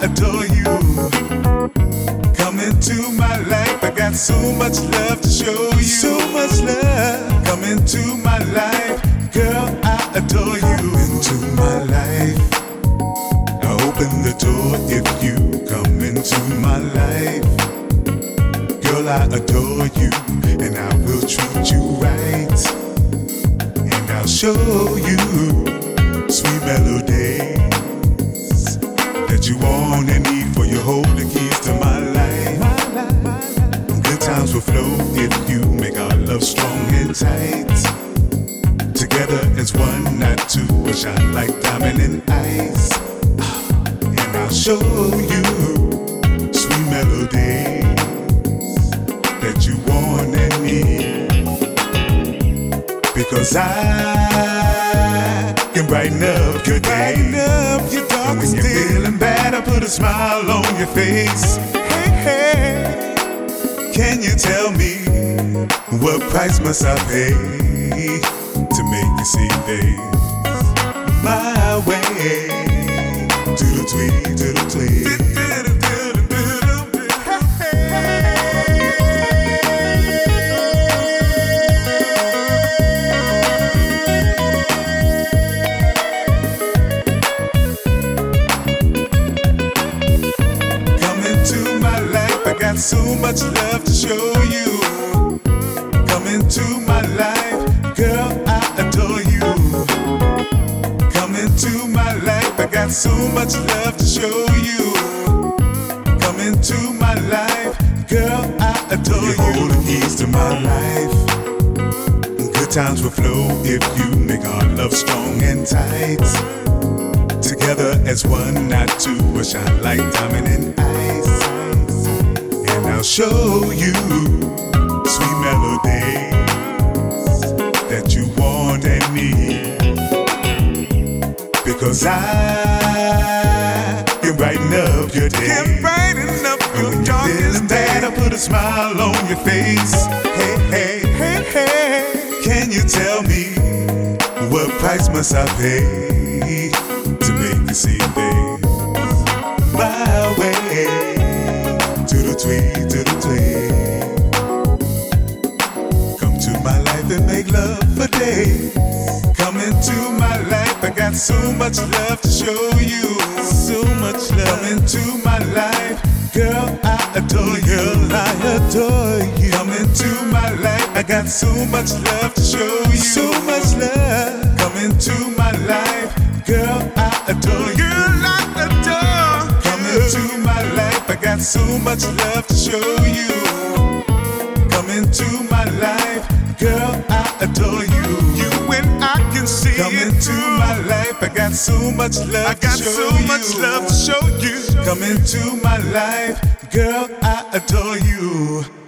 adore you. Come into my life, I got so much love to show you. So much love. Come into my life, girl, I adore you. Into my life, I open the door if you come into my life. Girl, I adore you, and I will treat you right. And I'll show you sweet melodies that you want and need, for you hold the keys to my life. Good times will flow if you make our love strong and tight. Together as one, not two, we'll shine like diamond and ice. And I'll show you sweet melodies that you want and need, because I can brighten up your day. And when you're feeling bad, I put a smile on your face. Hey, hey, can you tell me what price must I pay to make you see things my way? To the tweet, to the tweet. Got so much love to show you. Come into my life, girl, I adore you. Come into my life, I got so much love to show you. Come into my life, girl, I adore you. Hold the keys to my life. Good times will flow if you make our love strong and tight. Together as one, not two, we'll shine like diamond and ice. I'll show you sweet melodies that you want and need, because I can brighten up your day. And when you're feeling bad, I put a smile on your face. Hey, hey, hey, hey, can you tell me what price must I pay to make you see things my way? To the tweet, to the tweet. Come to my life and make love for days. Come into my life, I got so much love to show you. So much love. Come into my life, girl, I adore you. Girl, I adore you. Come into my life, I got so much love to show you. So much love. Come into my life, girl, I adore you. Girl, I adore you. Come into my life, I got so much love to show you. Come into my life, girl, I adore you. You and I can see. Come into my life, I got so much love to show you. I got so much love to show you. Come into my life, girl, I adore you.